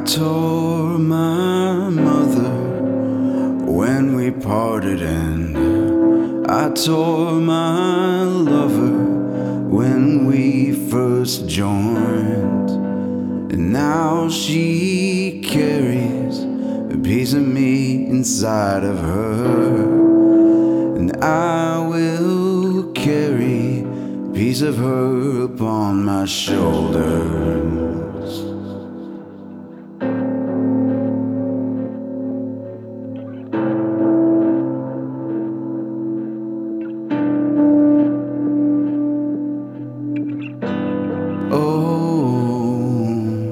tore my mother when we parted, and I tore my lover when we first joined. And now she carries a piece of me inside of her, and I will carry a piece of her upon my shoulders. Oh,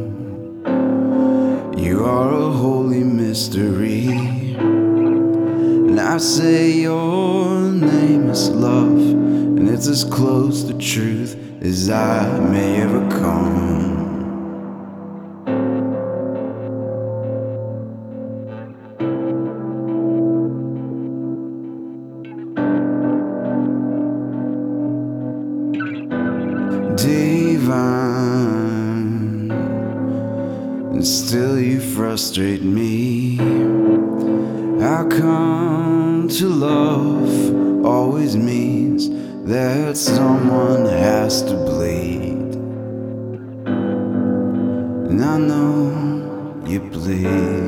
you are a holy mystery, and I say your name is love, and it's as close to truth as I may ever come. Divine, and still you frustrate me. How come to love always means that someone has to bleed? And I know you bleed.